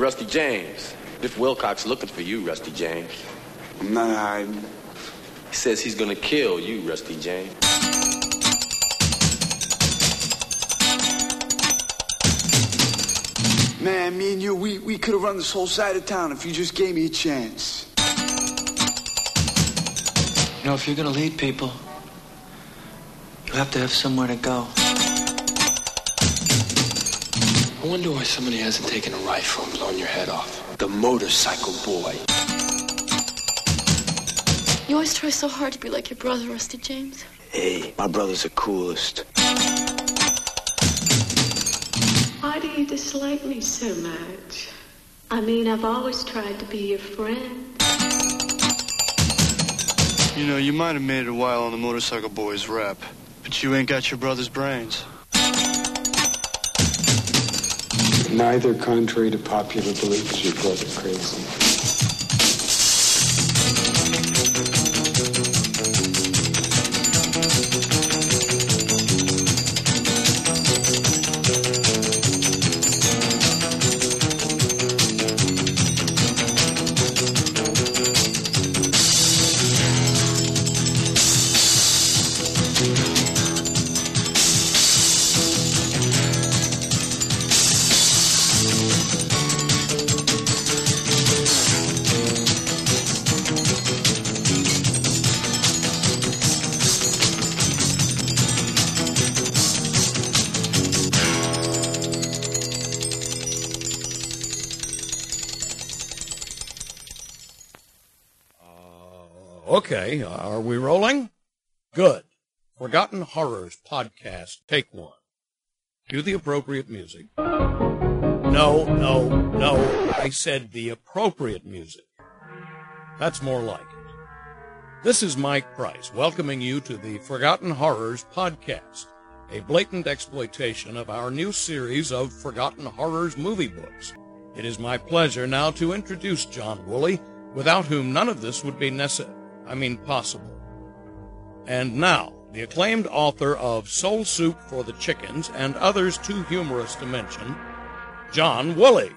Rusty James. Biff Wilcox looking for you, Rusty James. I'm not hiding. He says he's gonna kill you, Rusty James. Man, me and you, we could have run this whole side of town if you just gave me a chance. You know, if you're gonna lead people, you have to have somewhere to go. I wonder why somebody hasn't taken a rifle and blown your head off. The motorcycle boy. You always try so hard to be like your brother, Rusty James. Hey, my brother's the coolest. Why do you dislike me so much? I mean, I've always tried to be your friend. You know, you might have made it a while on the Motorcycle Boys rep, but you ain't got your brother's brains. Neither, contrary to popular belief, is your brother crazy. Okay, are we rolling? Good. Forgotten Horrors Podcast, take one. Cue the appropriate music. No. I said the appropriate music. That's more like it. This is Mike Price, welcoming you to the Forgotten Horrors Podcast, a blatant exploitation of our new series of Forgotten Horrors movie books. It is my pleasure now to introduce John Woolley, without whom none of this would be possible. And now, the acclaimed author of Soul Soup for the Chickens and others too humorous to mention, John Woolley.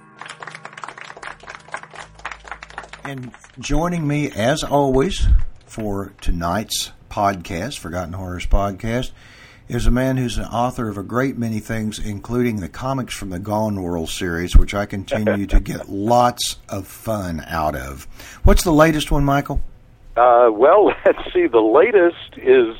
And joining me, as always, for tonight's podcast, Forgotten Horrors Podcast, is a man who's an author of a great many things, including the Comics from the Gone World series, which I continue to get lots of fun out of. What's the latest one, Michael? Well, let's see. The latest is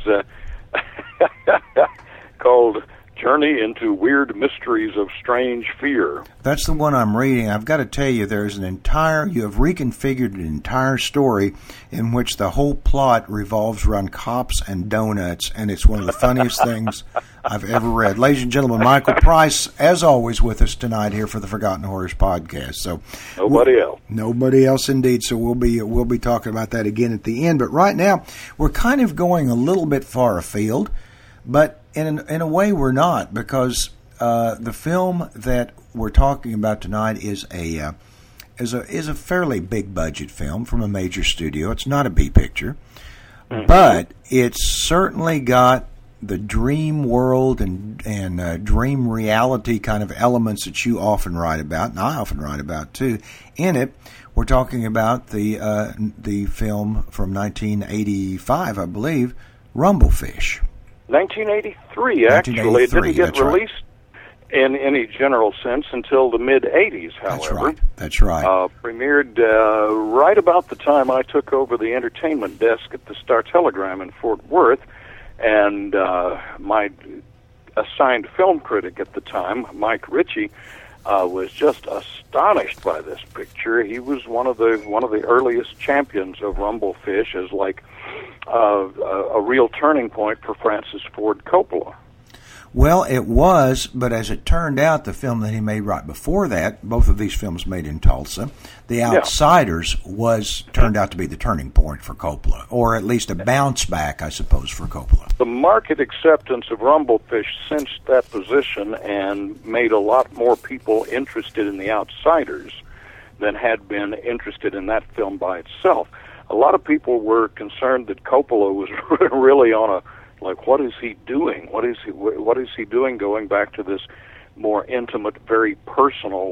called Journey into Weird Mysteries of Strange Fear. That's the one I'm reading. I've got to tell you, you have reconfigured an entire story in which the whole plot revolves around cops and donuts, and it's one of the funniest things I've ever read. Ladies and gentlemen, Michael Price, as always, with us tonight here for the Forgotten Horrors Podcast. So nobody else. Nobody else, indeed. So we'll be talking about that again at the end. But right now, we're kind of going a little bit far afield, but in a way we're not, because the film that we're talking about tonight is a fairly big budget film from a major studio. It's not a B picture, but it's certainly got the dream world and dream reality kind of elements that you often write about, and I often write about too. In it, we're talking about the film from 1985, I believe, Rumblefish. 1983, actually. It didn't get released in any general sense until the mid-'80s, however. That's right. Premiered right about the time I took over the entertainment desk at the Star-Telegram in Fort Worth, and my assigned film critic at the time, Mike Ritchie, was just astonished by this picture. He was one of the earliest champions of Rumblefish as a real turning point for Francis Ford Coppola. Well, it was, but as it turned out, the film that he made right before that, both of these films made in Tulsa, The Outsiders, turned out to be the turning point for Coppola, or at least a bounce back, I suppose, for Coppola. The market acceptance of Rumblefish cinched that position and made a lot more people interested in The Outsiders than had been interested in that film by itself. A lot of people were concerned that Coppola was really on a, what is he doing? What is he doing going back to this more intimate, very personal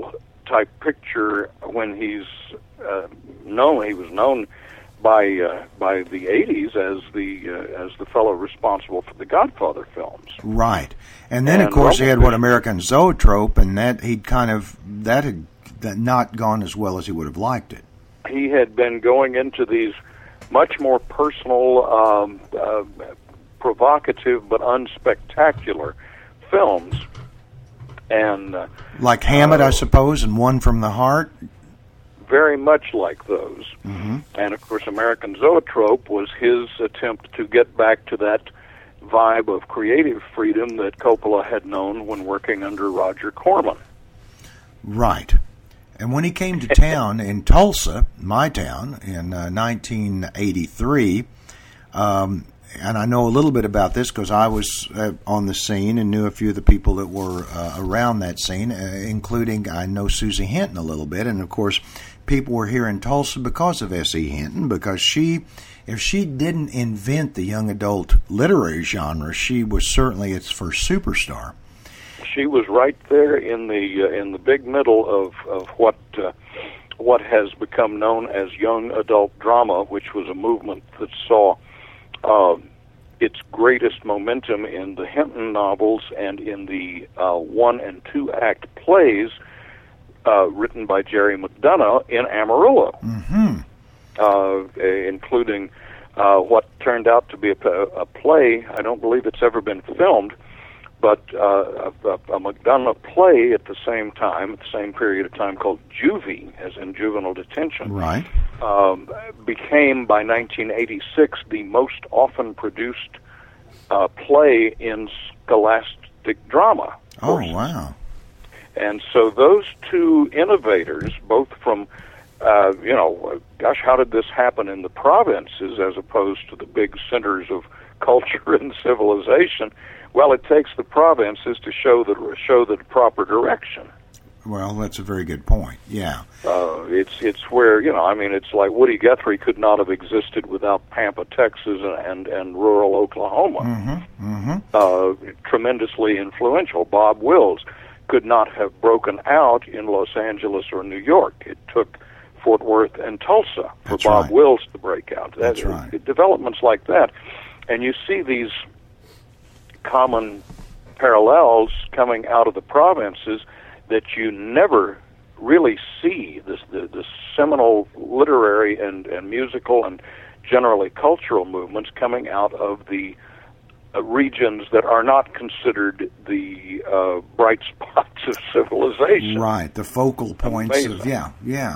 type picture when he was known by the 80s as the fellow responsible for the Godfather films. Right. And then, of course, he had American Zoetrope, and that had not gone as well as he would have liked it. He had been going into these much more personal, provocative but unspectacular films, and like Hammett, I suppose, and One from the Heart. Very much like those. Mm-hmm. And of course, American Zoetrope was his attempt to get back to that vibe of creative freedom that Coppola had known when working under Roger Corman. Right. And when he came to town in Tulsa, my town, in 1983, and I know a little bit about this because I was on the scene and knew a few of the people that were around that scene, including I know Susie Hinton a little bit. And, of course, people were here in Tulsa because of S.E. Hinton, because if she didn't invent the young adult literary genre, she was certainly its first superstar. She was right there in the big middle of what has become known as young adult drama, which was a movement that saw its greatest momentum in the Hinton novels and in the 1- and 2-act plays written by Jerry McDonough in Amarillo, including what turned out to be a play. I don't believe it's ever been filmed, but a McDonough play at the same period of time, called Juvie, as in juvenile detention, right, became by 1986 the most often produced play in scholastic drama. Oh, wow. And so those two innovators, both from, how did this happen in the provinces as opposed to the big centers of culture and civilization? Well, it takes the provinces to show the proper direction. Well, that's a very good point. Yeah. It's where, it's like Woody Guthrie could not have existed without Pampa, Texas, and rural Oklahoma. Tremendously influential. Bob Wills could not have broken out in Los Angeles or New York. It took Fort Worth and Tulsa for Bob Wills to break out. That's right. Developments like that. And you see these common parallels coming out of the provinces that you never really see, the seminal literary and musical and generally cultural movements coming out of the regions that are not considered the bright spots of civilization. Right, the focal points of, yeah.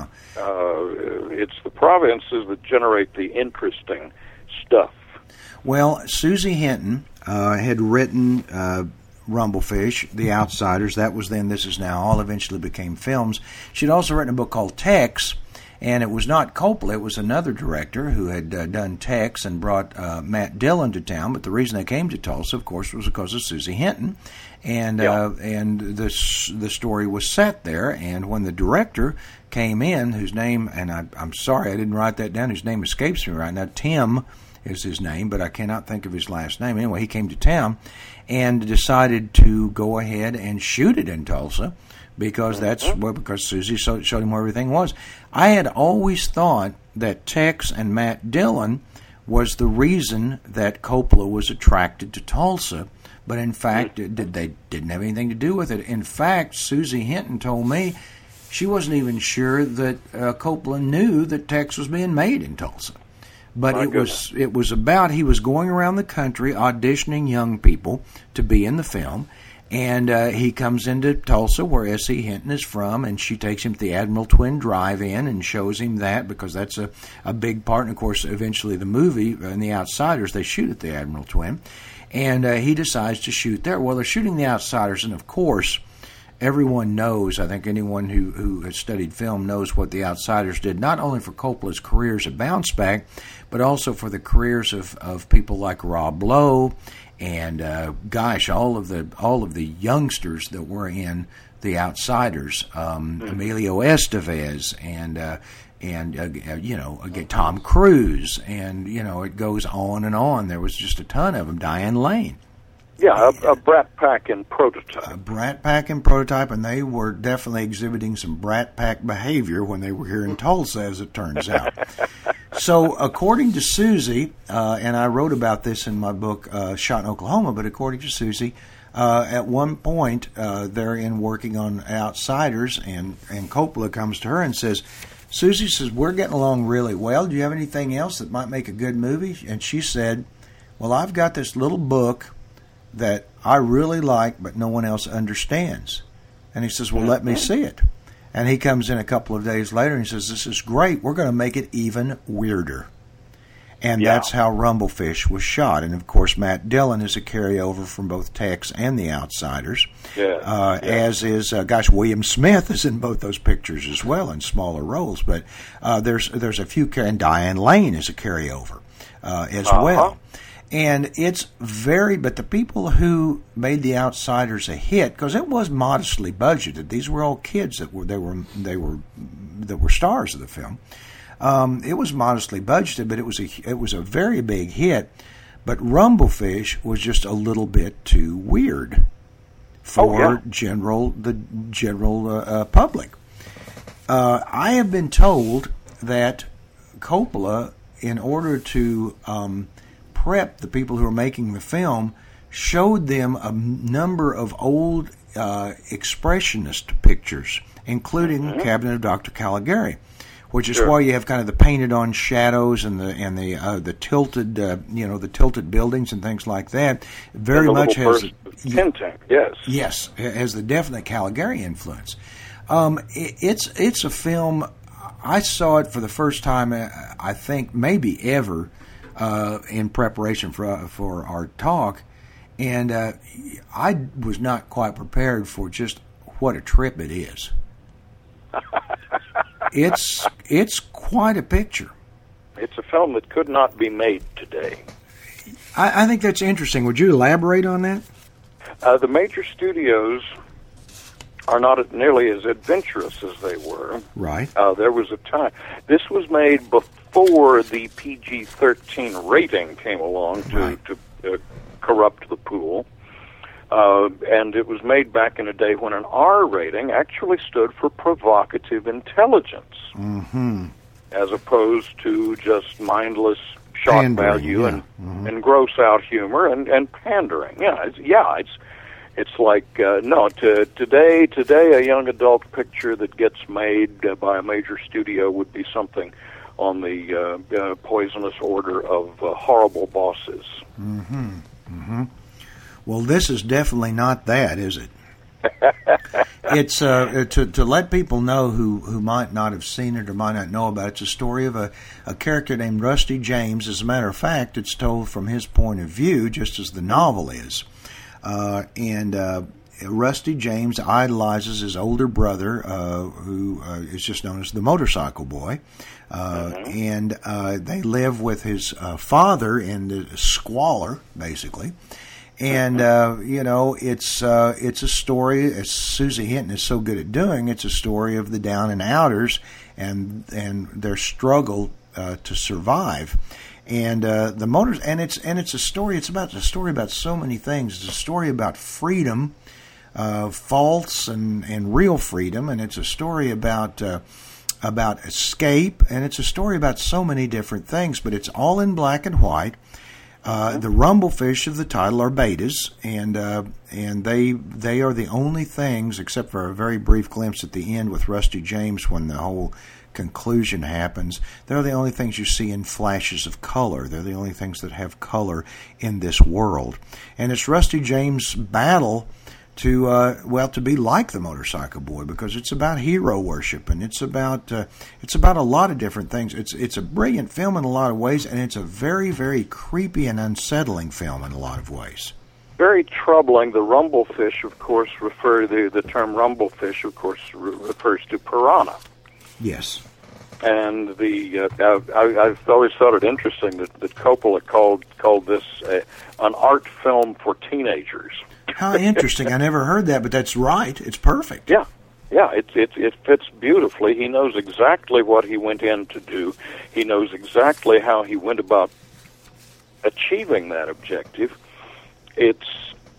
It's the provinces that generate the interesting stuff. Well, Susie Hinton had written Rumblefish, The Outsiders. That was then, This Is Now. All eventually became films. She'd also written a book called Tex, and it was not Coppola. It was another director who had done Tex and brought Matt Dillon to town. But the reason they came to Tulsa, of course, was because of Susie Hinton. And the story was set there. And when the director came in, whose name, and I'm sorry I didn't write that down, his name escapes me right now, Tim is his name, but I cannot think of his last name. Anyway, he came to town and decided to go ahead and shoot it in Tulsa because because Susie showed him where everything was. I had always thought that Tex and Matt Dillon was the reason that Coppola was attracted to Tulsa, but in fact, they didn't have anything to do with it. In fact, Susie Hinton told me she wasn't even sure that Coppola knew that Tex was being made in Tulsa. But it was about, he was going around the country auditioning young people to be in the film, and he comes into Tulsa where S.E. Hinton is from, and she takes him to the Admiral Twin Drive-In and shows him that because that's a big part. And, of course, eventually the movie and The Outsiders, they shoot at the Admiral Twin, and he decides to shoot there. Well, they're shooting The Outsiders, and, of course, everyone knows, I think anyone who has studied film knows what The Outsiders did, not only for Coppola's career as a bounce back, but also for the careers of people like Rob Lowe and all of the youngsters that were in The Outsiders, Emilio Estevez and Tom Cruise, and it goes on and on. There was just a ton of them. Diane Lane. Yeah, a Brat Pack in prototype. A Brat Pack in prototype, and they were definitely exhibiting some Brat Pack behavior when they were here in Tulsa, as it turns out. So, according to Susie, and I wrote about this in my book, Shot in Oklahoma, but according to Susie, at one point, they're in working on Outsiders, and Coppola comes to her and says, Susie says, we're getting along really well. Do you have anything else that might make a good movie? And she said, well, I've got this little book that I really like, but no one else understands. And he says, well, let me see it. And he comes in a couple of days later and he says, this is great. We're going to make it even weirder. And that's how Rumblefish was shot. And, of course, Matt Dillon is a carryover from both Tex and The Outsiders. As is, William Smith is in both those pictures as well in smaller roles. But there's a few, and Diane Lane is a carryover as well. And it's but the people who made The Outsiders a hit, because it was modestly budgeted. These were all kids that were stars of the film. It was modestly budgeted, but it was a very big hit. But Rumblefish was just a little bit too weird for the general public. I have been told that Coppola, in order to prep the people who are making the film, showed them a number of old expressionist pictures, including Cabinet of Dr. Caligari, which is why you have kind of the painted-on shadows and the tilted the tilted buildings and things like that. Very much has has the definite Caligari influence. It's a film. I saw it for the first time, I think maybe ever, in preparation for our talk, and I was not quite prepared for just what a trip it is. It's quite a picture. It's a film that could not be made today. I think that's interesting. Would you elaborate on that? The major studios are not nearly as adventurous as they were. Right. There was a time. This was made before the PG-13 rating came along to corrupt the pool. And it was made back in a day when an R rating actually stood for provocative intelligence, as opposed to just mindless shock value and gross out humor and pandering. It's like today a young adult picture that gets made by a major studio would be something on the poisonous order of Horrible Bosses. Well, this is definitely not that, is it? It's to let people know who might not have seen it or might not know about it. It's a story of a character named Rusty James. As a matter of fact, it's told from his point of view, just as the novel is. Rusty James idolizes his older brother, who is just known as the Motorcycle Boy. And they live with his father in the squalor, basically. And, it's a story, as Susie Hinton is so good at doing, it's a story of the down and outers and their struggle to survive. And it's a story about so many things. It's a story about freedom, false and real freedom, and it's a story about escape, and it's a story about so many different things, but it's all in black and white. The Rumblefish of the title are betas, and they are the only things, except for a very brief glimpse at the end with Rusty James when the whole conclusion happens. They're the only things you see in flashes of color. They're the only things that have color in this world. And it's Rusty James' battle to be like the Motorcycle Boy, because it's about hero worship, and it's about a lot of different things. It's a brilliant film in a lot of ways, and it's a very, very creepy and unsettling film in a lot of ways. Very troubling. The Rumblefish, of course, the term Rumblefish, of course, refers to piranha. Yes. And I've always thought it interesting that Coppola called this an art film for teenagers. How interesting! I never heard that, but that's right. It's perfect. Yeah, it fits beautifully. He knows exactly what he went in to do. He knows exactly how he went about achieving that objective. It's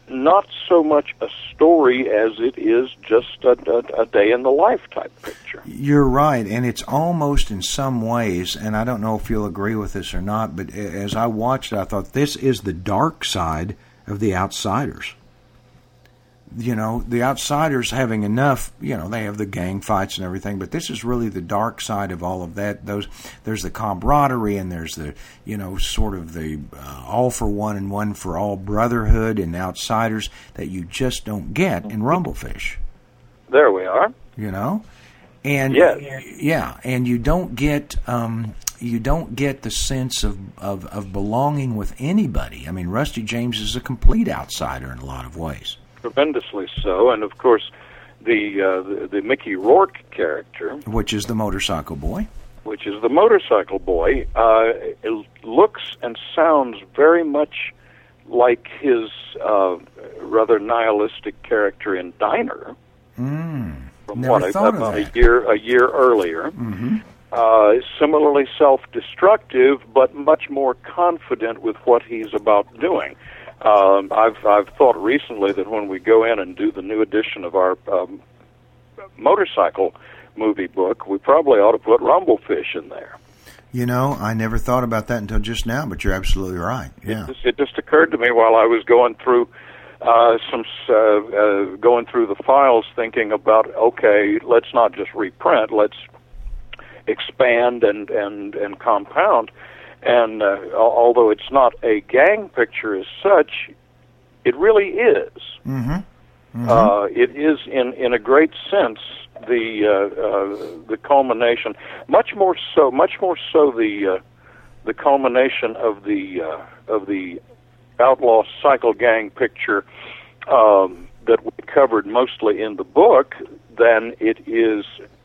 not so much a story as it is just a day in the life type picture. You're right, and it's almost in some ways, and I don't know if you'll agree with this or not, but as I watched it, I thought this is the dark side of The Outsiders. You know, The Outsiders having enough, you know, they have the gang fights and everything, but this is really the dark side of all of that. There's the camaraderie, and there's the, you know, sort of the all for one and one for all brotherhood in Outsiders that you just don't get in Rumblefish. There we are. You know? And yes. Yeah, and you don't get the sense of belonging with anybody. I mean, Rusty James is a complete outsider in a lot of ways. Tremendously so, and of course, the Mickey Rourke character, which is the motorcycle boy, it looks and sounds very much like his rather nihilistic character in Diner. From Never thought of about that. a year earlier. Mm-hmm. Similarly self-destructive, but much more confident with what he's about doing. I've thought recently that when we go in and do the new edition of our motorcycle movie book, we probably ought to put Rumblefish in there. You know, I never thought about that until just now, but you're absolutely right. Yeah, it just occurred to me while I was going through going through the files, thinking about, okay, let's not just reprint, let's expand and compound. And although it's not a gang picture as such, it really is. Mm-hmm. Mm-hmm. It is, in a great sense, the culmination. Much more so the culmination of the outlaw cycle gang picture that we covered mostly in the book than it is.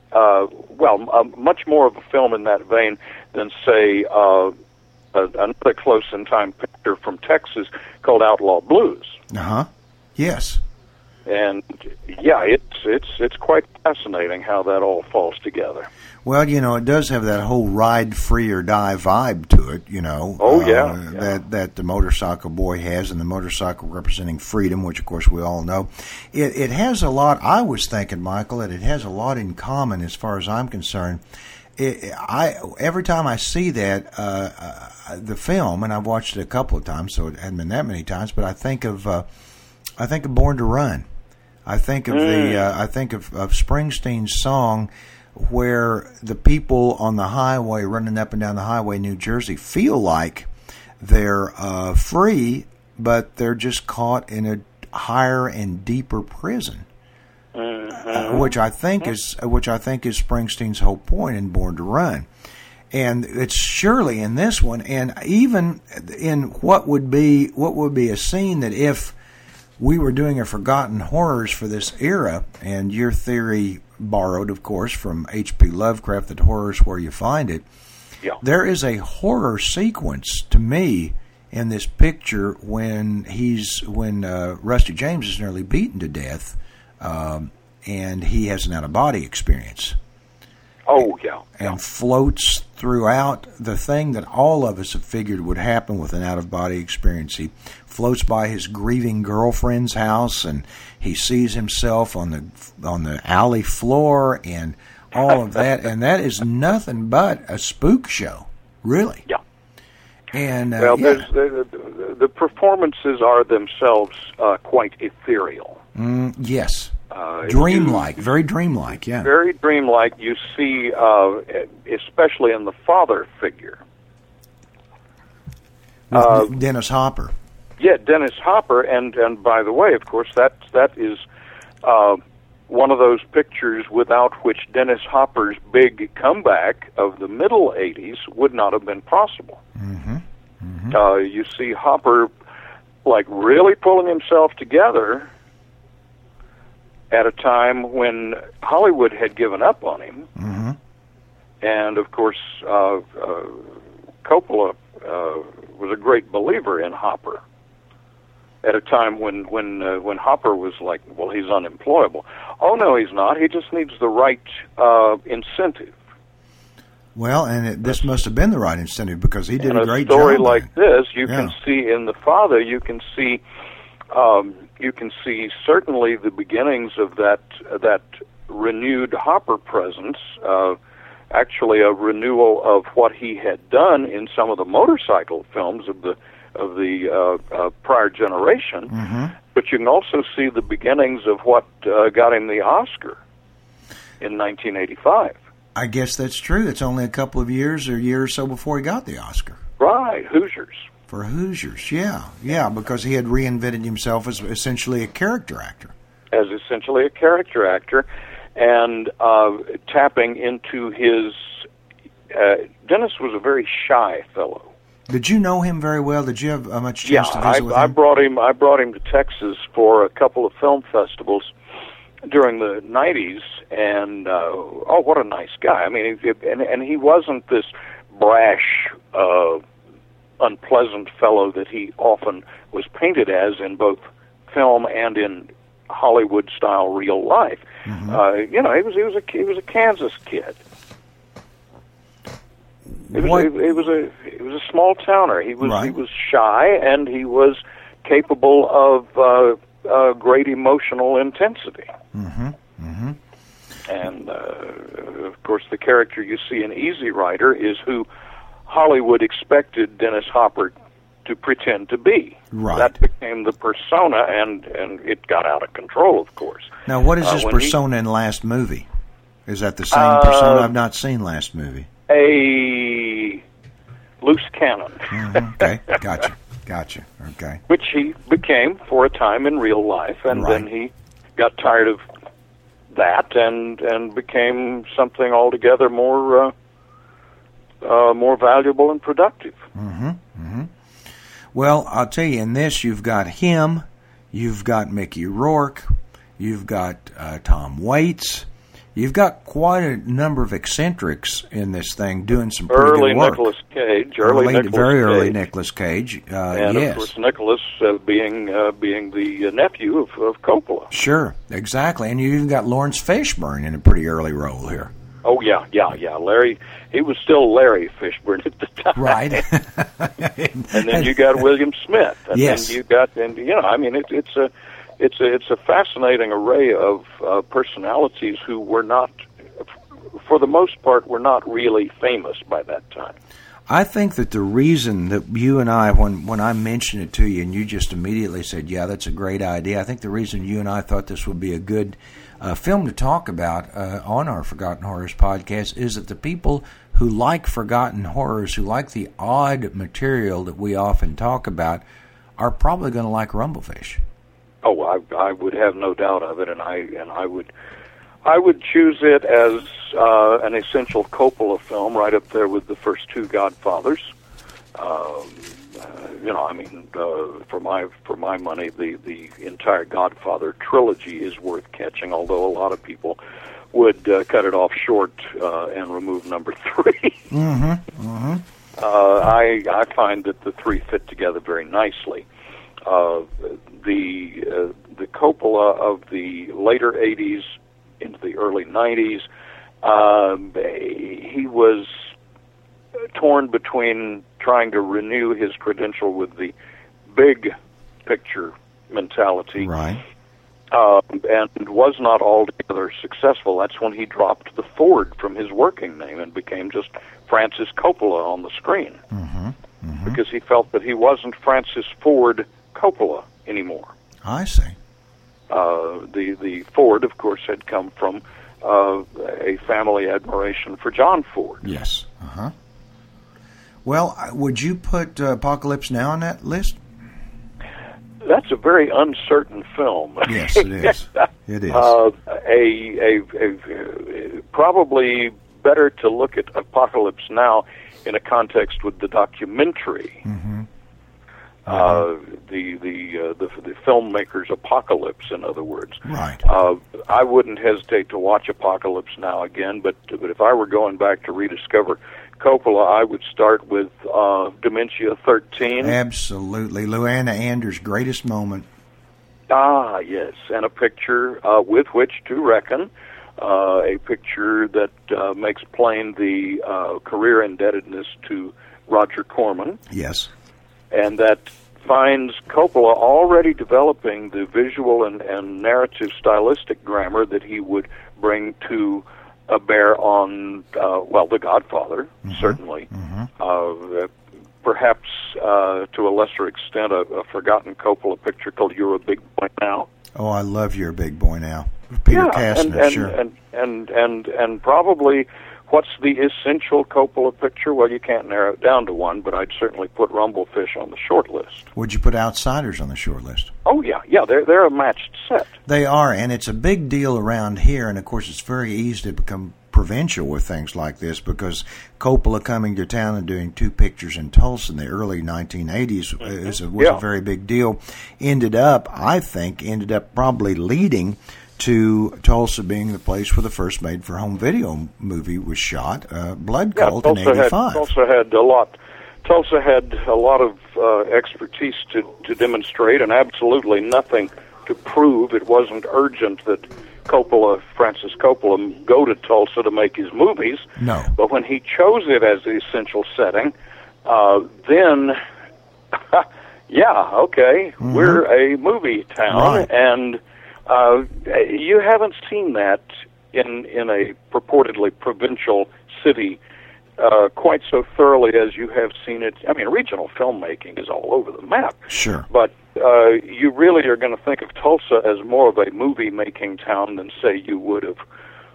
Much more of a film in that vein than, say, another close-in-time picture from Texas called Outlaw Blues. Uh-huh. Yes. And, yeah, it's quite fascinating how that all falls together. Well, you know, it does have that whole ride free or die vibe to it, you know. Oh, yeah. That the motorcycle boy has, and the motorcycle representing freedom, which, of course, we all know. It has a lot, I was thinking, Michael, that it has a lot in common as far as I'm concerned. Every time I see that, the film, and I've watched it a couple of times, so it hasn't been that many times, but I think of Born to Run. I think of of Springsteen's song, where the people on the highway, running up and down the highway in New Jersey, feel like they're free, but they're just caught in a higher and deeper prison. Which I think is Springsteen's whole point in Born to Run. And it's surely in this one, and even in what would be a scene that if we were doing a Forgotten Horrors for this era, and your theory borrowed, of course, from H.P. Lovecraft, that horror's where you find it. Yeah. There is a horror sequence to me in this picture when Rusty James is nearly beaten to death, and he has an out-of-body experience. Oh, yeah. And floats throughout the thing that all of us have figured would happen with an out-of-body experience. He floats by his grieving girlfriend's house, and he sees himself on the alley floor and all of that. And that is nothing but a spook show, really. Yeah. And the performances are themselves quite ethereal. Yes. Dreamlike, very dreamlike, yeah. Very dreamlike. You see, especially in the father figure. With Dennis Hopper. Yeah, Dennis Hopper, and by the way, of course, that is one of those pictures without which Dennis Hopper's big comeback of the middle 80s would not have been possible. Mm-hmm. Mm-hmm. You see Hopper, like, really pulling himself together at a time when Hollywood had given up on him. Mm-hmm. And, of course, Coppola was a great believer in Hopper at a time when Hopper was like, well, he's unemployable. Oh, no, he's not. He just needs the right incentive. Well, and this must have been the right incentive, because he did a great job. In a story job like this, you can see in The Father, you can see you can see certainly the beginnings of that renewed Hopper presence. Actually, a renewal of what he had done in some of the motorcycle films of the prior generation. Mm-hmm. But you can also see the beginnings of what got him the Oscar in 1985. I guess that's true. It's only a couple of years or a year or so before he got the Oscar. Right, Hoosiers. For Hoosiers, yeah, because he had reinvented himself as essentially a character actor. As essentially a character actor, and tapping into his... Dennis was a very shy fellow. Did you know him very well? Did you have much chance to visit with him? I brought him to Texas for a couple of film festivals during the 90s, and what a nice guy. I mean, and he wasn't this brash, unpleasant fellow that he often was painted as in both film and in Hollywood-style real life. Mm-hmm. He was a Kansas kid. He was a small towner. He was shy, and he was capable of great emotional intensity. Mm-hmm. Mm-hmm. And of course, the character you see in Easy Rider is who Hollywood expected Dennis Hopper to pretend to be. Right. That became the persona, and it got out of control, of course. Now, what is his persona in Last Movie? Is that the same persona? I've not seen Last Movie. A loose cannon. Mm-hmm. Okay, gotcha. Okay. Which he became for a time in real life, and then he got tired of that and became something altogether more valuable and productive. Mm-hmm. Mm-hmm. Well, I'll tell you, in this you've got him, you've got Mickey Rourke, you've got Tom Waits. You've got quite a number of eccentrics in this thing doing some pretty good work. Very early Nicolas Cage. And yes. Of course, Nicolas being the nephew of Coppola. Sure, exactly. And you even got Lawrence Fishburne in a pretty early role here. Oh, yeah. Larry, he was still Larry Fishburne at the time. Right. And then you got William Smith. And yes. then you got, it's a fascinating array of personalities who were not, for the most part, were not really famous by that time. I think that the reason that you and I, when I mentioned it to you and you just immediately said, yeah, that's a great idea, I think the reason you and I thought this would be a good film to talk about on our Forgotten Horrors podcast is that the people who like Forgotten Horrors, who like the odd material that we often talk about, are probably going to like Rumblefish. Oh, I would have no doubt of it, and I would choose it as an essential Coppola film, right up there with the first two Godfathers. For my money, the entire Godfather trilogy is worth catching. Although a lot of people would cut it off short and remove number 3. Mm-hmm. Mm-hmm. I find that the three fit together very nicely. The Coppola of the later 80s into the early 90s, he was torn between trying to renew his credential with the big picture mentality, right, and was not altogether successful. That's when he dropped the Ford from his working name and became just Francis Coppola on the screen, mm-hmm. Mm-hmm. because he felt that he wasn't Francis Ford Coppola anymore. I see. The Ford, of course, had come from a family admiration for John Ford. Yes. Uh-huh. Well, would you put Apocalypse Now on that list? That's a very uncertain film. Yes, it is. It is. Probably better to look at Apocalypse Now in a context with the documentary. Mm-hmm. The filmmaker's Apocalypse, in other words. Right. I wouldn't hesitate to watch Apocalypse Now again, but if I were going back to rediscover Coppola, I would start with Dementia 13. Absolutely. Louanna Anders' greatest moment. Ah, yes, and a picture with which to reckon, a picture that makes plain the career indebtedness to Roger Corman. Yes. And that finds Coppola already developing the visual and narrative stylistic grammar that he would bring to bear on, The Godfather, certainly. Perhaps to a lesser extent, a forgotten Coppola picture called You're a Big Boy Now. Oh, I love You're a Big Boy Now. Peter Kastner, sure. And probably what's the essential Coppola picture? Well, you can't narrow it down to one, but I'd certainly put Rumblefish on the short list. Would you put Outsiders on the short list? Oh, yeah, they're a matched set. They are, and it's a big deal around here, and of course it's very easy to become provincial with things like this because Coppola coming to town and doing 2 pictures in Tulsa in the early 1980s was a very big deal. Ended up probably leading to Tulsa being the place where the first made-for-home video movie was shot, Blood Cult, in '85. Tulsa had a lot of expertise to demonstrate, and absolutely nothing to prove. It wasn't urgent that Francis Coppola, go to Tulsa to make his movies. No. But when he chose it as the essential setting, then, we're a movie town, right. And you haven't seen that in a purportedly provincial city quite so thoroughly as you have seen it. I mean, regional filmmaking is all over the map. Sure. But you really are going to think of Tulsa as more of a movie-making town than, say, you would of,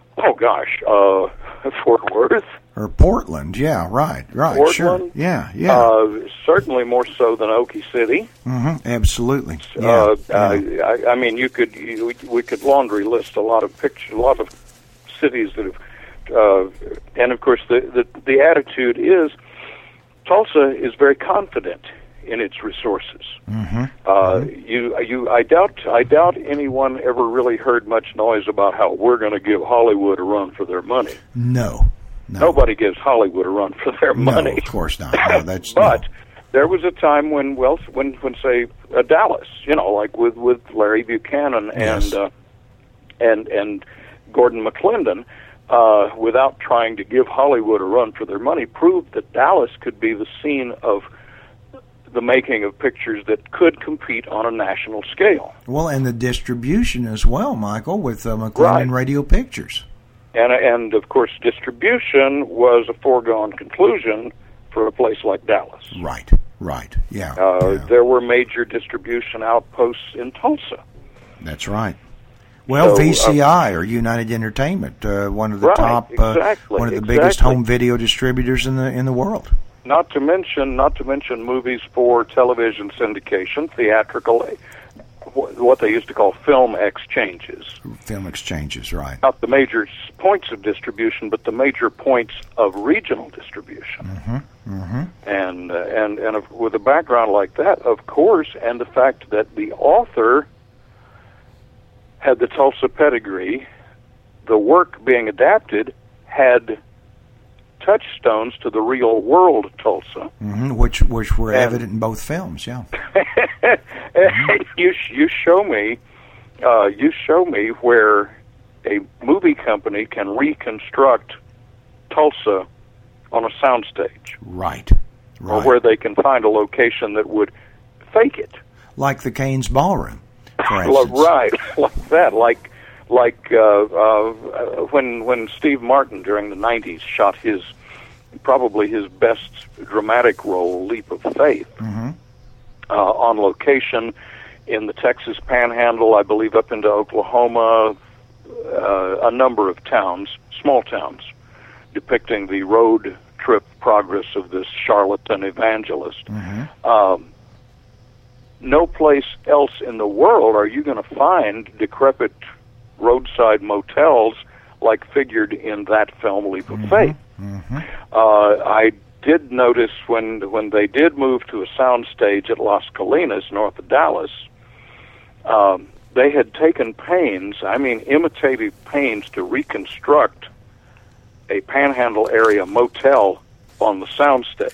Fort Worth. Or Portland, yeah, right, Portland, sure. Yeah. Certainly more so than Okie City. Mm-hmm, absolutely. Yeah, I mean, we could laundry list a lot of pictures, a lot of cities that have, and of course the attitude is Tulsa is very confident in its resources. I doubt anyone ever really heard much noise about how we're going to give Hollywood a run for their money. No. Nobody gives Hollywood a run for their money. No, of course not. No, that's but there was a time when say Dallas, like with Larry Buchanan yes. and Gordon McClendon, without trying to give Hollywood a run for their money, proved that Dallas could be the scene of the making of pictures that could compete on a national scale. Well, and the distribution as well, Michael, with McClendon Radio Pictures. And of course, distribution was a foregone conclusion for a place like Dallas. Right, yeah. There were major distribution outposts in Tulsa. That's right. Well, so, VCI or United Entertainment, one of the top, one of the biggest home video distributors in the world. Not to mention movies for television syndication, theatrical, what they used to call film exchanges. Film exchanges, right. Not the major points of distribution, but the major points of regional distribution. And with a background like that, of course, and the fact that the author had the Tulsa pedigree, the work being adapted had touchstones to the real world Tulsa, which were evident in both films. Yeah. You show me where a movie company can reconstruct Tulsa on a soundstage, right? Or where they can find a location that would fake it, like the Cain's Ballroom, for instance. Right, like that, like when Steve Martin during the 90s shot probably his best dramatic role, Leap of Faith, on location in the Texas Panhandle, I believe up into Oklahoma, a number of towns, small towns, depicting the road trip progress of this charlatan evangelist. No place else in the world are you going to find decrepit roadside motels like figured in that film, Leap of Faith. I did notice when they did move to a soundstage at Las Colinas, north of Dallas, they had taken pains, imitative pains, to reconstruct a Panhandle area motel on the soundstage.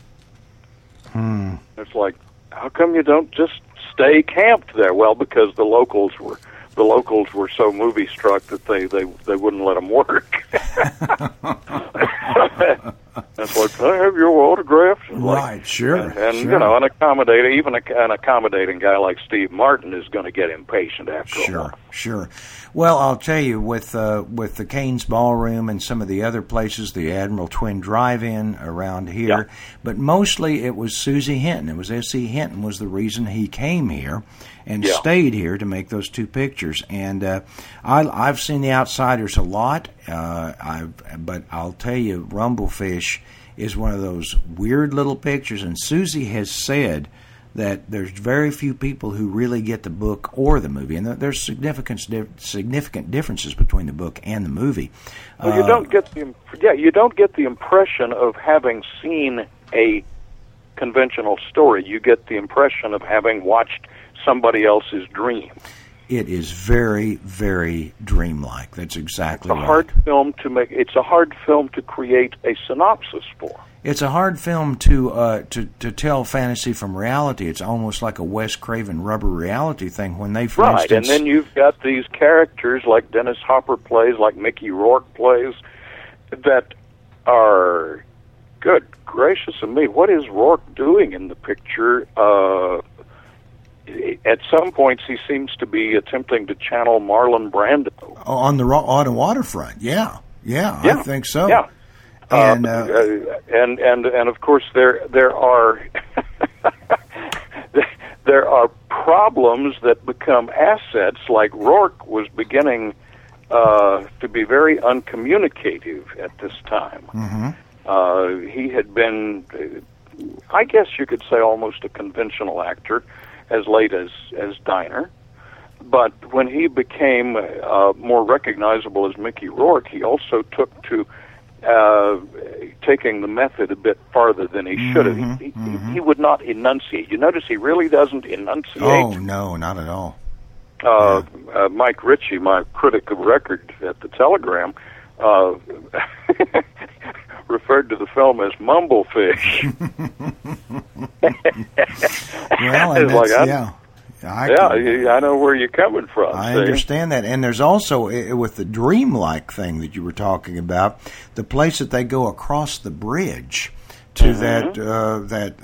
It's like, how come you don't just stay camped there? Well, because the locals were so movie struck that they wouldn't let them work. It's like, can I have your autograph? Right, sure. And sure. you know, an accommodating guy like Steve Martin is going to get impatient after a while. Sure. Well, I'll tell you, with the Cain's Ballroom and some of the other places, the Admiral Twin Drive-In around here, but mostly it was Susie Hinton. It was S.E. Hinton was the reason he came here and stayed here to make those two pictures. And I've seen The Outsiders a lot, but I'll tell you, Rumblefish is one of those weird little pictures, and Susie has said that there's very few people who really get the book or the movie, and there's significant differences between the book and the movie. Well, you don't get the impression of having seen a conventional story. You get the impression of having watched somebody else's dream. It is very, very dreamlike. That's exactly right. It's a hard film to create a synopsis for. It's a hard film to tell fantasy from reality. It's almost like a Wes Craven rubber reality thing. When they, for instance, and then you've got these characters like Dennis Hopper plays, like Mickey Rourke plays, that are, good gracious of me, what is Rourke doing in the picture? At some points, he seems to be attempting to channel Marlon Brando on the waterfront. Yeah, I think so. Yeah. And of course there are there are problems that become assets. Like Rourke was beginning to be very uncommunicative at this time. Mm-hmm. He had been, I guess you could say, almost a conventional actor as late as Diner. But when he became more recognizable as Mickey Rourke, he also took to taking the method a bit farther than he should have. He would not enunciate. You notice he really doesn't enunciate. Oh, no, not at all. Mike Ritchie, my critic of record at the Telegram, referred to the film as Mumblefish. Well, and I know where you're coming from. I understand that. And there's also, with the dreamlike thing that you were talking about, the place that they go across the bridge to that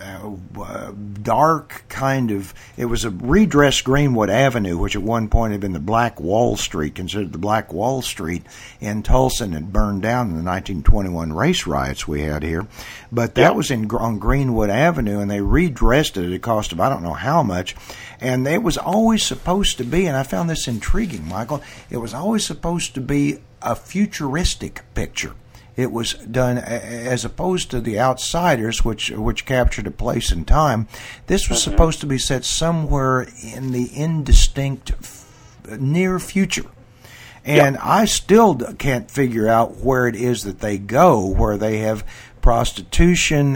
dark kind of, it was a redressed Greenwood Avenue, which at one point had been the Black Wall Street, considered the Black Wall Street in Tulsa, and had burned down in the 1921 race riots we had here. But that was on Greenwood Avenue, and they redressed it at a cost of I don't know how much. And it was always supposed to be, and I found this intriguing, Michael, it was always supposed to be a futuristic picture. It was done as opposed to The Outsiders, which captured a place in time. This was supposed to be set somewhere in the indistinct near future. And I still can't figure out where it is that they go, where they have prostitution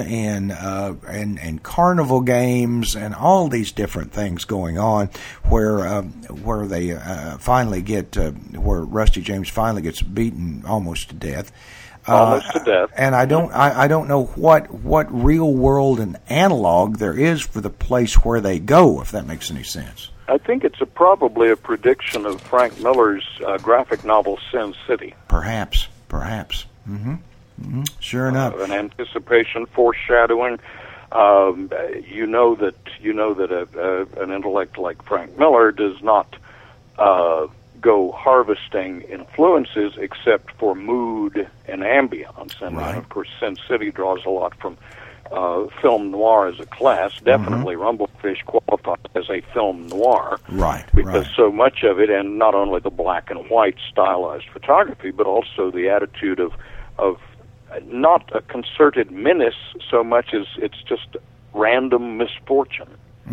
and carnival games and all these different things going on, where they finally get where Rusty James finally gets beaten almost to death. And I don't know what real world and analog there is for the place where they go, if that makes any sense. I think it's probably a prediction of Frank Miller's graphic novel Sin City. Perhaps. Mm-hmm. Mm-hmm. Sure enough. An anticipation, foreshadowing. You know that an intellect like Frank Miller does not go harvesting influences except for mood and ambience. And of course, Sin City draws a lot from film noir as a class. Definitely Rumblefish qualifies as a film noir. Because so much of it, and not only the black and white stylized photography, but also the attitude of not a concerted menace so much as it's just random misfortune.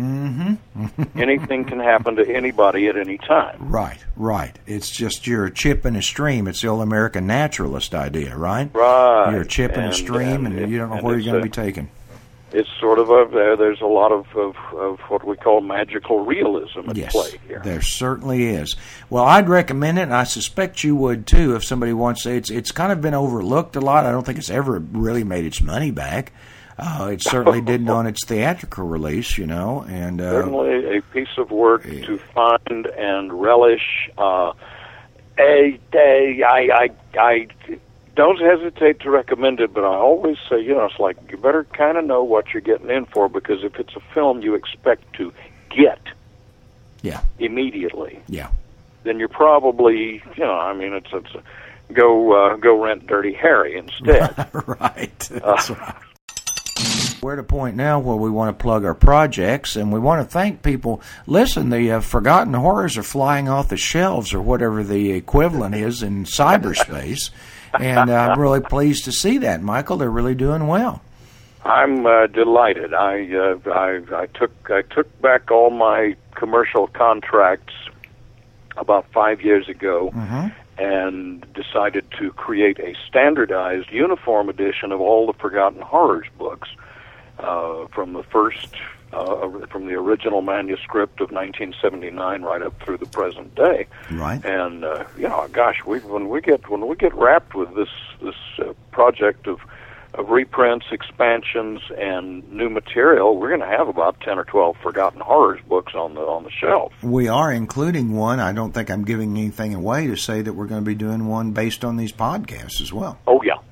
Anything can happen to anybody at any time. Right. It's just you're a chip in a stream. It's the old American naturalist idea, right? Right. You're a chip in a stream, and you don't know where you're going to be taken. It's sort of there's a lot of what we call magical realism at play here. There certainly is. Well, I'd recommend it, and I suspect you would too if somebody wants to. It's kind of been overlooked a lot. I don't think it's ever really made its money back. It certainly didn't on its theatrical release, and certainly a piece of work to find and relish. I don't hesitate to recommend it, but I always say, it's like you better kind of know what you're getting in for, because if it's a film you expect to get immediately, then you're probably, it's go rent Dirty Harry instead. Right. That's right. We're at a point now where we want to plug our projects, and we want to thank people. Listen, the Forgotten Horrors are flying off the shelves, or whatever the equivalent is in cyberspace, and I'm really pleased to see that, Michael. They're really doing well. I'm delighted. I took back all my commercial contracts about 5 years ago, and decided to create a standardized, uniform edition of all the Forgotten Horrors books. From the original manuscript of 1979 right up through the present day. Right. And when we get wrapped with this project of reprints, expansions, and new material, we're going to have about 10 or 12 Forgotten Horrors books on the shelf. We are, including one. I don't think I'm giving anything away to say that we're going to be doing one based on these podcasts as well. Oh yeah.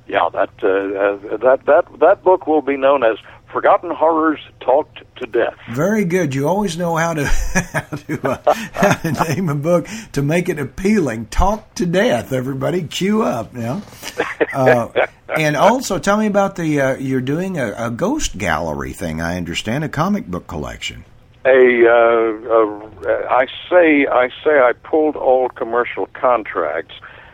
That book will be known as Forgotten Horrors Talked to Death. Very good. You always know how to name a book to make it appealing. Talk to Death. Everybody, cue up now. And also, tell me about you're doing a ghost gallery thing. I understand, a comic book collection. I say I pulled all commercial contracts.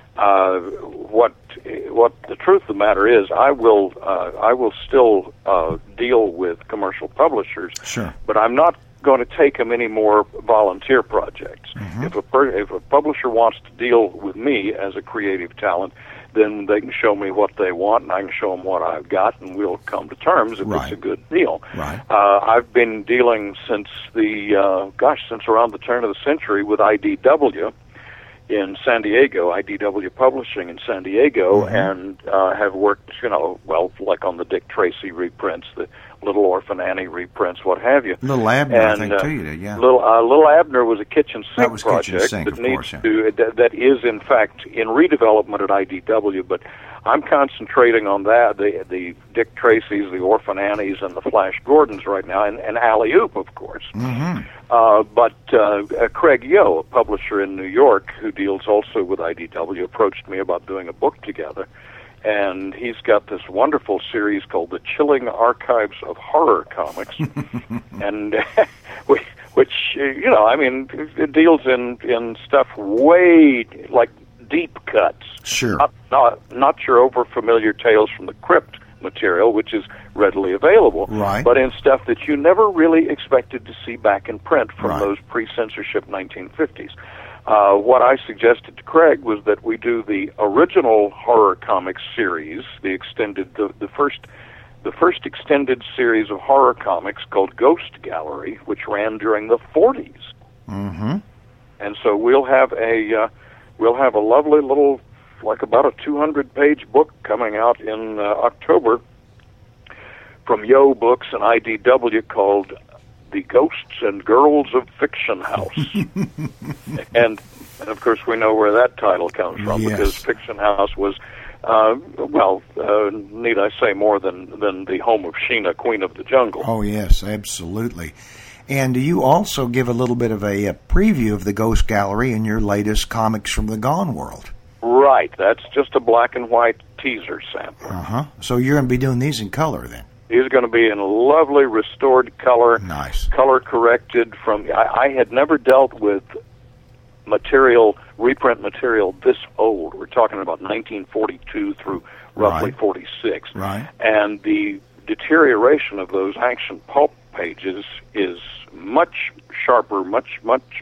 What the truth of the matter is, I will still deal with commercial publishers. Sure. But I'm not going to take them any more volunteer projects. If a publisher wants to deal with me as a creative talent, then they can show me what they want, and I can show them what I've got, and we'll come to terms if it's a good deal. Right. I've been dealing since around the turn of the century with IDW in San Diego, IDW Publishing in San Diego, and have worked, like on the Dick Tracy reprints, the Little Orphan Annie reprints, what have you. Little Abner, I think, too, you did, yeah. Little Abner was a kitchen sink project kitchen sink, that is, in fact, in redevelopment at IDW, but I'm concentrating on that, the Dick Tracys, the Orphan Annies, and the Flash Gordons right now, and Alley-Oop, of course. But Craig Yo, a publisher in New York who deals also with IDW, approached me about doing a book together. And he's got this wonderful series called The Chilling Archives of Horror Comics, and which it deals in stuff way like deep cuts. Sure. Not your overfamiliar Tales from the Crypt material, which is readily available, right, but in stuff that you never really expected to see back in print from those pre-censorship 1950s. What I suggested to Craig was that we do the original horror comics series, the first extended series of horror comics called Ghost Gallery, which ran during the 40s. And so we'll have a lovely little, like about a 200-page book coming out in October from Yo Books and IDW called The Ghosts and Girls of Fiction House. and of course we know where that title comes from, because Fiction House was, need I say more than the home of Sheena, Queen of the Jungle. Oh, yes, absolutely. And you also give a little bit of a preview of the Ghost Gallery in your latest Comics from the Gone World. Right, that's just a black and white teaser sample. So you're going to be doing these in color then? These are going to be in lovely restored color. Nice. Color corrected from... I had never dealt with reprint material this old. We're talking about 1942 through roughly 46. Right. And the deterioration of those action pulp pages is much sharper, much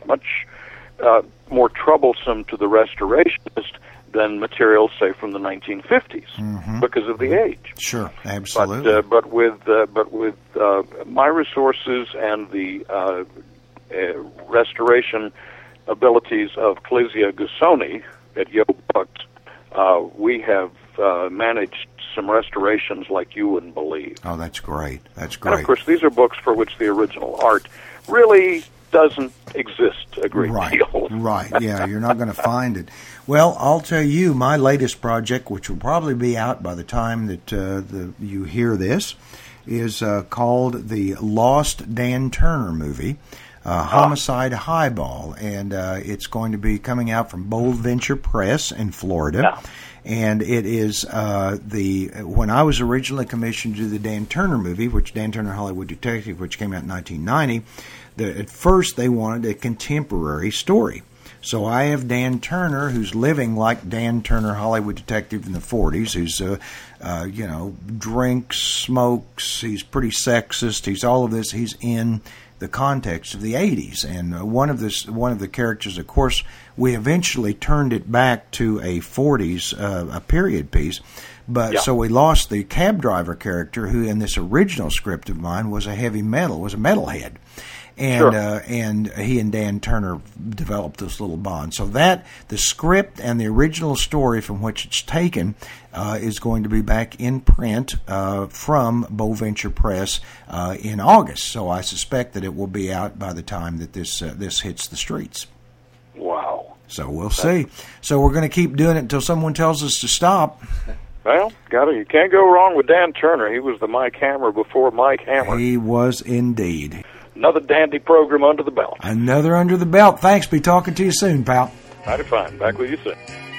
more troublesome to the restorationist than material, say, from the 1950s, because of the age. Sure, absolutely. But with my resources and the restoration abilities of Clizia Gussoni at Yo Books, we have managed some restorations like you wouldn't believe. Oh, that's great. That's great. And of course, these are books for which the original art really doesn't exist a great deal. Right, yeah, you're not going to find it. Well, I'll tell you, my latest project, which will probably be out by the time that you hear this, is called the Lost Dan Turner movie, Homicide Highball, and it's going to be coming out from Bold Venture Press in Florida. And it is when I was originally commissioned to do the Dan Turner movie, which Dan Turner Hollywood Detective, which came out in 1990, at first they wanted a contemporary story. So I have Dan Turner, who's living like Dan Turner Hollywood Detective in the 40s, who's, drinks, smokes, he's pretty sexist, he's all of this, he's in the context of the 80s. And one of the characters, of course, we eventually turned it back to a 40s, a period piece. But so we lost the cab driver character, who in this original script of mine was a metalhead. And and he and Dan Turner developed this little bond. So that the script and the original story from which it's taken is going to be back in print from Boventure Press in August. So I suspect that it will be out by the time that this hits the streets. Wow. So we'll see. So we're going to keep doing it until someone tells us to stop. Well, you can't go wrong with Dan Turner. He was the Mike Hammer before Mike Hammer. He was indeed. Another dandy program under the belt. Another under the belt. Thanks. Be talking to you soon, pal. Mighty fine. Back with you soon.